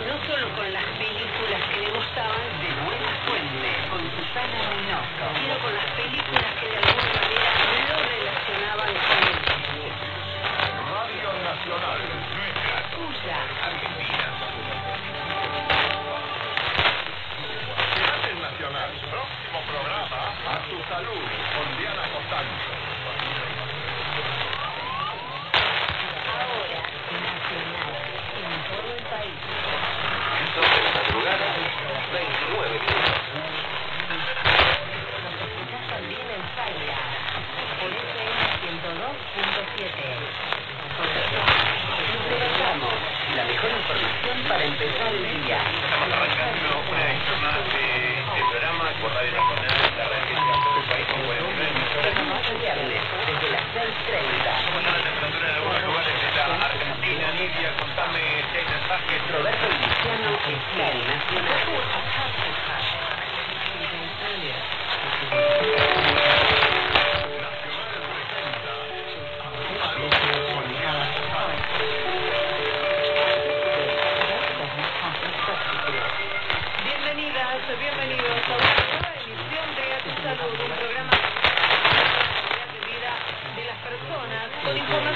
no solo con las películas que le gustaban, De Buena Fuente, con Susana Reynoso. sino con las películas que de alguna manera lo relacionaban con el cine. Radio Nacional, nuestra, Tuya. Argentina. Teatro Nacional, próximo programa, A tu Salud, con Diana Costanzo. Ahora, nacional, en todo el país. Son de la madrugada, 29 minutos. Nos escuchás también en Zaira, por FM 102.7. Presentamos la mejor información para empezar el día. Estamos arrancando una edición más de programa por Radio Nacional, la radio que llega a todo el país con 49 emisoras. Estamos el viernes, desde las 6:30. ¿Cómo está la temperatura en algunos lugares de la Argentina? Nidia, contame si hay mensajes. Roberto Luciano está en Nacional. Bienvenidas, bienvenidos a una nueva emisión de A tu Salud, un programa de vida de las personas con información